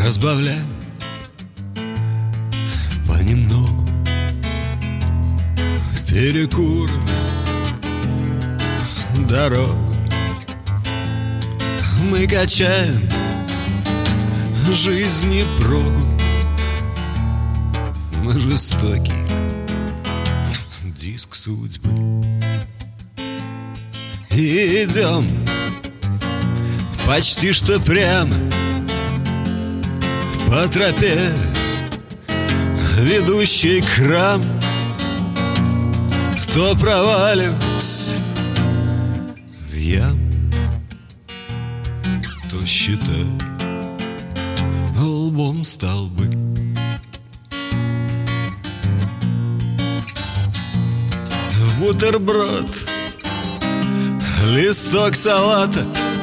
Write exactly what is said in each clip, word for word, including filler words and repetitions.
Разбавляем понемногу перекурами дорогу. Мы качаем жизни прогу. Мы жестокий диск судьбы. И идем почти что прямо по тропе, ведущей к храму. Кто проваливался в яму, то считай лбом столбы. В бутерброд листок салата,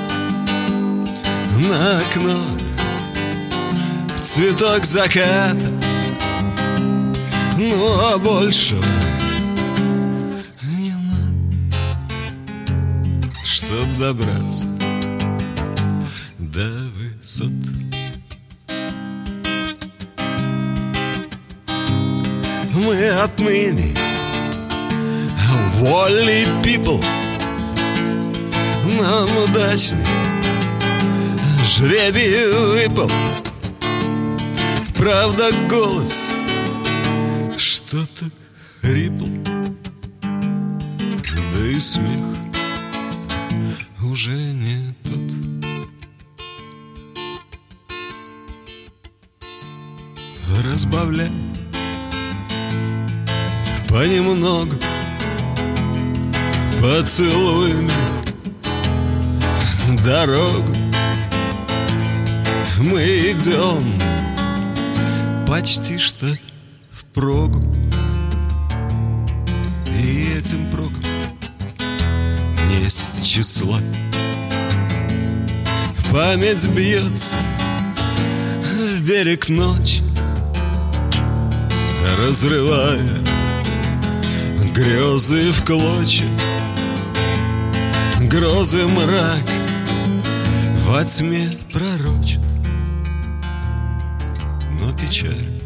на окно цветок заката. Ну а больше не надо, чтоб добраться до высот. Мы отныне вольный people. Нам удачный жребий выпал. Правда, голос что-то хрипл, да и смех уже не тот. Разбавляй понемногу поцелуями дорогу. Мы идем почти что впрогу, и этим прогам есть числа. Память бьется в берег ночи, разрывая грезы в клочья. Грозы мрак во тьме пророчат, но печаль